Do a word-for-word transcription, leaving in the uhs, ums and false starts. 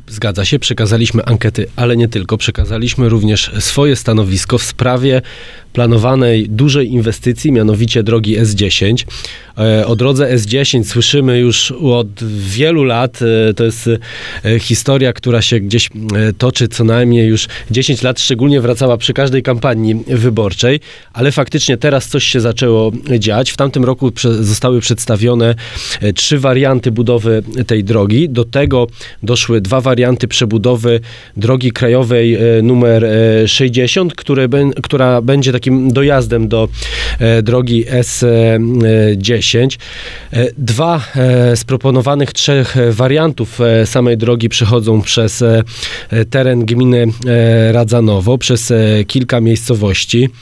Zgadza się, przekazaliśmy ankiety, ale nie tylko. Przekazaliśmy również swoje stanowisko w sprawie planowanej dużej inwestycji, mianowicie drogi S dziesięć. O drodze S dziesięć słyszymy już od wielu lat. To jest historia, która się gdzieś toczy co najmniej już dziesięć lat, szczególnie wracała przy każdej kampanii wyborczej, ale faktycznie teraz coś się zaczęło dziać. W tamtym roku zostały przedstawione trzy warianty budowy tej drogi. Do tego doszły dwa warianty przebudowy drogi krajowej numer sześćdziesiąt, które, która będzie takim dojazdem do drogi S dziesięć. Dwa z proponowanych trzech wariantów samej drogi przechodzą przez teren gminy Radzanowo, przez kilka miejscowości.